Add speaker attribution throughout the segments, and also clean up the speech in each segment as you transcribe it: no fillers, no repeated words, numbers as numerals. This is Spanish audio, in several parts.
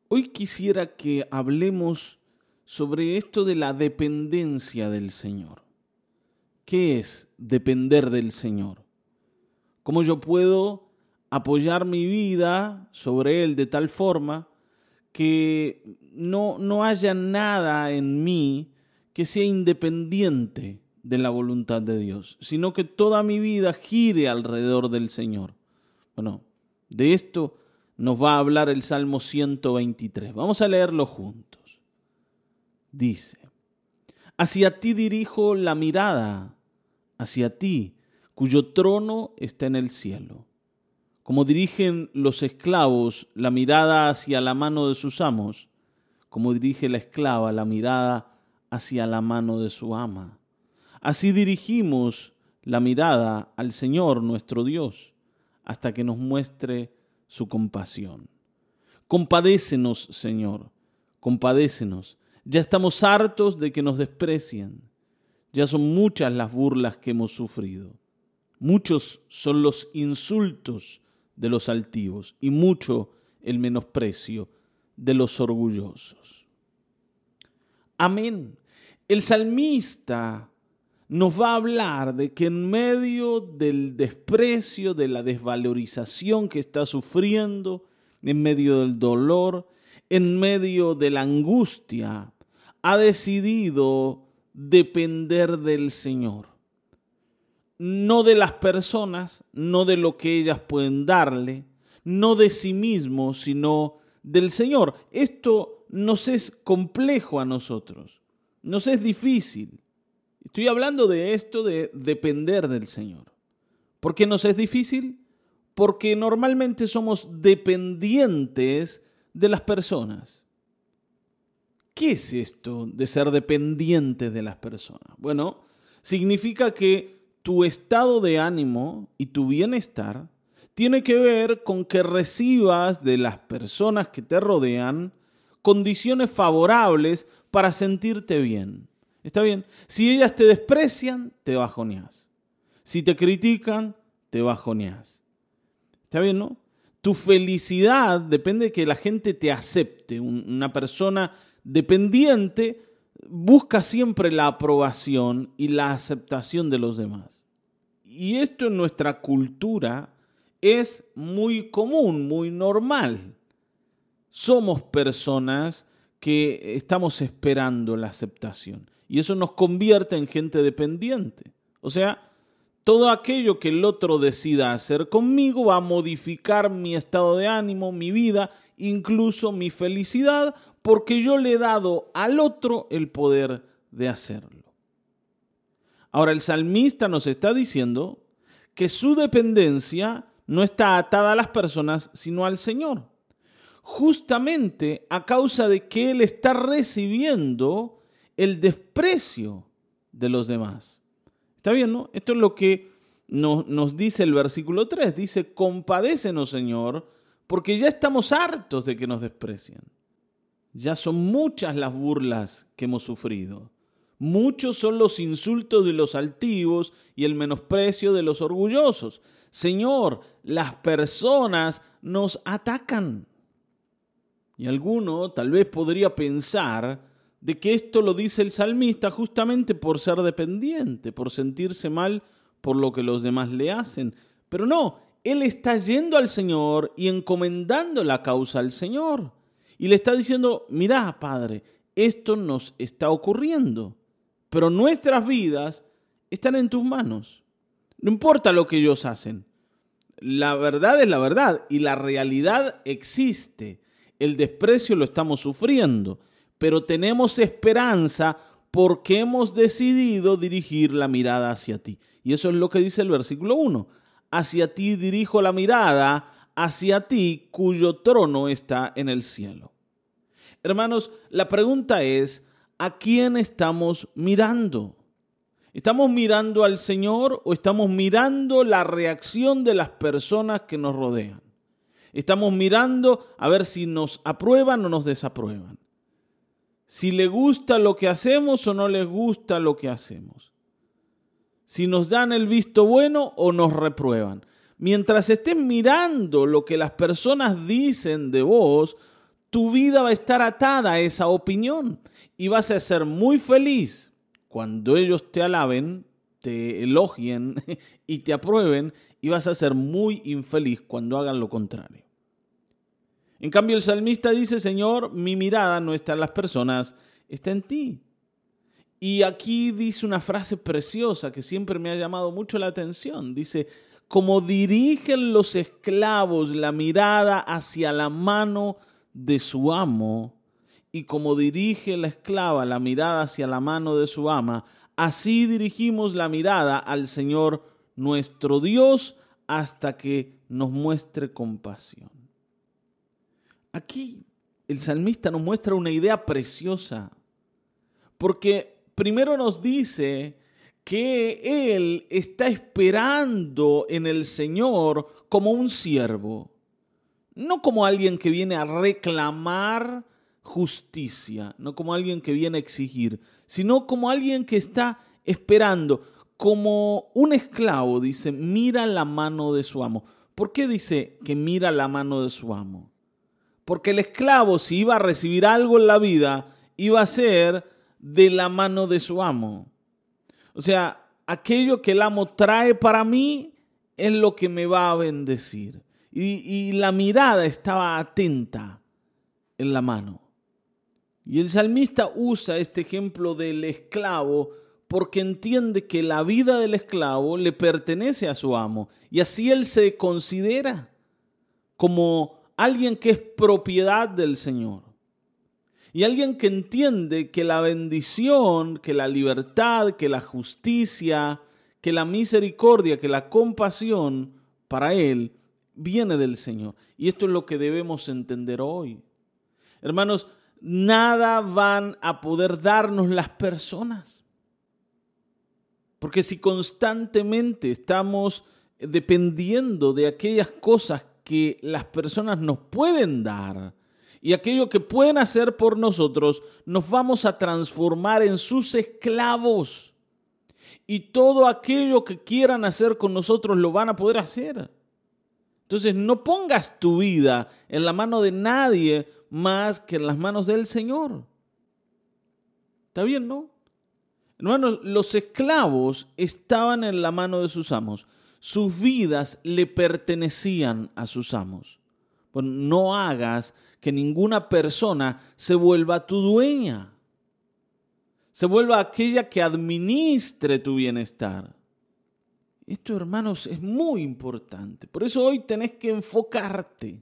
Speaker 1: Hoy quisiera que hablemos sobre esto de la dependencia del Señor. ¿Qué es depender del Señor? ¿Cómo yo puedo apoyar mi vida sobre Él de tal forma que no haya nada en mí que sea independiente de la voluntad de Dios, sino que toda mi vida gire alrededor del Señor? Bueno, de esto nos va a hablar el Salmo 123. Vamos a leerlo juntos. Dice: hacia ti dirijo la mirada, hacia ti, cuyo trono está en el cielo. Como dirigen los esclavos la mirada hacia la mano de sus amos, como dirige la esclava la mirada hacia la mano de su ama. Así dirigimos la mirada al Señor nuestro Dios, hasta que nos muestre su compasión. Compadécenos, Señor, compadécenos. Ya estamos hartos de que nos desprecien. Ya son muchas las burlas que hemos sufrido. Muchos son los insultos de los altivos y mucho el menosprecio de los orgullosos. Amén. El salmista nos va a hablar de que en medio del desprecio, de la desvalorización que está sufriendo, en medio del dolor, en medio de la angustia, ha decidido depender del Señor. No de las personas, no de lo que ellas pueden darle, no de sí mismo, sino del Señor. Esto nos es complejo a nosotros, nos es difícil. Estoy hablando de esto de depender del Señor. ¿Por qué nos es difícil? Porque normalmente somos dependientes de las personas. ¿Qué es esto de ser dependiente de las personas? Bueno, significa que tu estado de ánimo y tu bienestar tiene que ver con que recibas de las personas que te rodean condiciones favorables para sentirte bien. ¿Está bien? Si ellas te desprecian, te bajoneas. Si te critican, te bajoneas. ¿Está bien, no? Tu felicidad depende de que la gente te acepte. Una persona dependiente busca siempre la aprobación y la aceptación de los demás. Y esto en nuestra cultura es muy común, muy normal. Somos personas que estamos esperando la aceptación. Y eso nos convierte en gente dependiente. O sea, todo aquello que el otro decida hacer conmigo va a modificar mi estado de ánimo, mi vida, incluso mi felicidad, porque yo le he dado al otro el poder de hacerlo. Ahora, el salmista nos está diciendo que su dependencia no está atada a las personas, sino al Señor. Justamente a causa de que él está recibiendo el desprecio de los demás. ¿Está bien, no? Esto es lo que nos dice el versículo 3. Dice: compadécenos, Señor, porque ya estamos hartos de que nos desprecien. Ya son muchas las burlas que hemos sufrido. Muchos son los insultos de los altivos y el menosprecio de los orgullosos. Señor, las personas nos atacan. Y alguno tal vez podría pensar de que esto lo dice el salmista justamente por ser dependiente, por sentirse mal por lo que los demás le hacen. Pero no, él está yendo al Señor y encomendando la causa al Señor. Y le está diciendo: mirá, Padre, esto nos está ocurriendo, pero nuestras vidas están en tus manos. No importa lo que ellos hacen. La verdad es la verdad y la realidad existe. El desprecio lo estamos sufriendo, pero tenemos esperanza porque hemos decidido dirigir la mirada hacia ti. Y eso es lo que dice el versículo 1. Hacia ti dirijo la mirada, hacia ti cuyo trono está en el cielo. Hermanos, la pregunta es: ¿a quién estamos mirando? ¿Estamos mirando al Señor o estamos mirando la reacción de las personas que nos rodean? Estamos mirando a ver si nos aprueban o nos desaprueban. Si les gusta lo que hacemos o no les gusta lo que hacemos. Si nos dan el visto bueno o nos reprueban. Mientras estés mirando lo que las personas dicen de vos, tu vida va a estar atada a esa opinión y vas a ser muy feliz cuando ellos te alaben, te elogien y te aprueben, y vas a ser muy infeliz cuando hagan lo contrario. En cambio, el salmista dice: Señor, mi mirada no está en las personas, está en ti. Y aquí dice una frase preciosa que siempre me ha llamado mucho la atención. Dice: como dirigen los esclavos la mirada hacia la mano de su amo, y como dirige la esclava la mirada hacia la mano de su ama, así dirigimos la mirada al Señor nuestro Dios hasta que nos muestre compasión. Aquí el salmista nos muestra una idea preciosa, porque primero nos dice que él está esperando en el Señor como un siervo, no como alguien que viene a reclamar justicia, no como alguien que viene a exigir, sino como alguien que está esperando, como un esclavo. Dice: mira la mano de su amo. ¿Por qué dice que mira la mano de su amo? Porque el esclavo, si iba a recibir algo en la vida, iba a ser de la mano de su amo. O sea, aquello que el amo trae para mí es lo que me va a bendecir. Y la mirada estaba atenta en la mano. Y el salmista usa este ejemplo del esclavo porque entiende que la vida del esclavo le pertenece a su amo. Y así él se considera como alguien que es propiedad del Señor. Y alguien que entiende que la bendición, que la libertad, que la justicia, que la misericordia, que la compasión para él viene del Señor. Y esto es lo que debemos entender hoy. Hermanos, nada van a poder darnos las personas. Porque si constantemente estamos dependiendo de aquellas cosas que las personas nos pueden dar y aquello que pueden hacer por nosotros, nos vamos a transformar en sus esclavos. Y todo aquello que quieran hacer con nosotros lo van a poder hacer. Entonces, no pongas tu vida en la mano de nadie más que en las manos del Señor. ¿Está bien, no? Hermanos, los esclavos estaban en la mano de sus amos. Sus vidas le pertenecían a sus amos. Bueno, no hagas que ninguna persona se vuelva tu dueña. Se vuelva aquella que administre tu bienestar. Esto, hermanos, es muy importante. Por eso hoy tenés que enfocarte.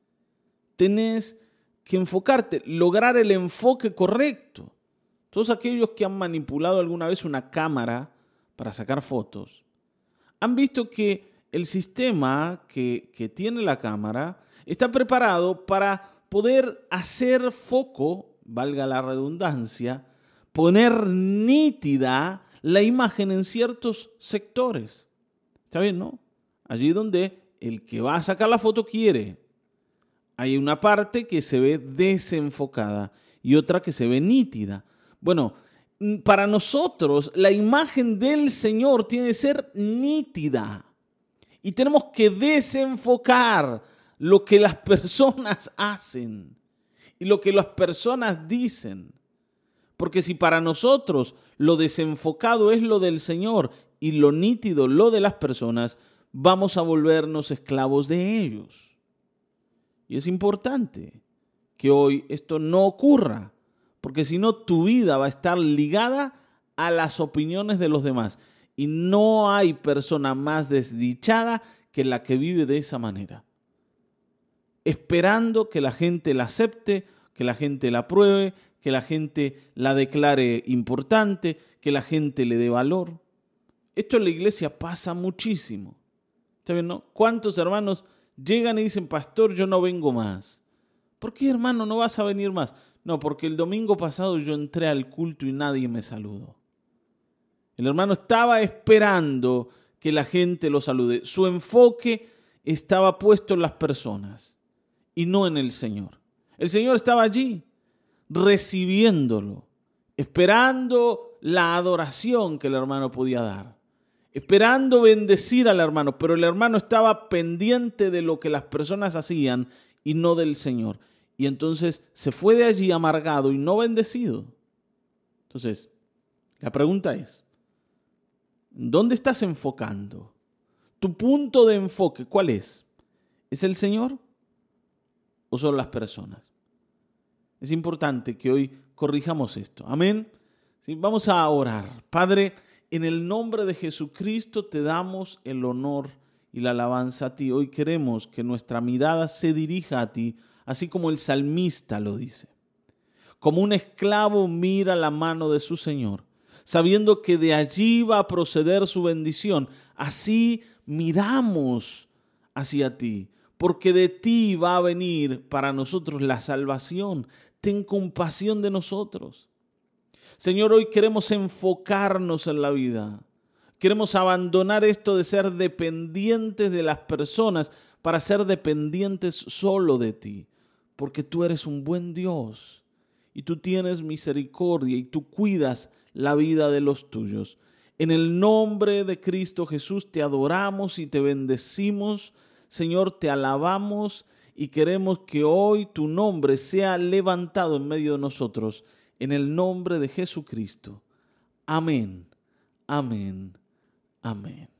Speaker 1: Tenés que enfocarte, lograr el enfoque correcto. Todos aquellos que han manipulado alguna vez una cámara para sacar fotos, han visto que el sistema que tiene la cámara está preparado para poder hacer foco, valga la redundancia, poner nítida la imagen en ciertos sectores. ¿Está bien, no? Allí donde el que va a sacar la foto quiere. Hay una parte que se ve desenfocada y otra que se ve nítida. Bueno, para nosotros la imagen del Señor tiene que ser nítida. Y tenemos que desenfocar lo que las personas hacen y lo que las personas dicen. Porque si para nosotros lo desenfocado es lo del Señor y lo nítido lo de las personas, vamos a volvernos esclavos de ellos. Y es importante que hoy esto no ocurra, porque si no tu vida va a estar ligada a las opiniones de los demás. Y no hay persona más desdichada que la que vive de esa manera, esperando que la gente la acepte, que la gente la apruebe, que la gente la declare importante, que la gente le dé valor. Esto en la iglesia pasa muchísimo. ¿Está bien, no? ¿Cuántos hermanos llegan y dicen: pastor, yo no vengo más? ¿Por qué, hermano, no vas a venir más? No, porque el domingo pasado yo entré al culto y nadie me saludó. El hermano estaba esperando que la gente lo salude. Su enfoque estaba puesto en las personas y no en el Señor. El Señor estaba allí, recibiéndolo, esperando la adoración que el hermano podía dar, esperando bendecir al hermano, pero el hermano estaba pendiente de lo que las personas hacían y no del Señor. y entonces se fue de allí amargado y no bendecido. Entonces, la pregunta es, ¿dónde estás enfocando? ¿Tu punto de enfoque cuál es? ¿Es el Señor o son las personas? Es importante que hoy corrijamos esto. Amén. Sí, vamos a orar. Padre, en el nombre de Jesucristo te damos el honor y la alabanza a ti. Hoy queremos que nuestra mirada se dirija a ti, así como el salmista lo dice. Como un esclavo mira la mano de su Señor, sabiendo que de allí va a proceder su bendición. Así miramos hacia ti, porque de ti va a venir para nosotros la salvación. Ten compasión de nosotros. Señor, hoy queremos enfocarnos en la vida. Queremos abandonar esto de ser dependientes de las personas para ser dependientes solo de ti, porque tú eres un buen Dios y tú tienes misericordia y tú cuidas la vida de los tuyos. En el nombre de Cristo Jesús te adoramos y te bendecimos. Señor, te alabamos y queremos que hoy tu nombre sea levantado en medio de nosotros. En el nombre de Jesucristo. Amén, amén, amén.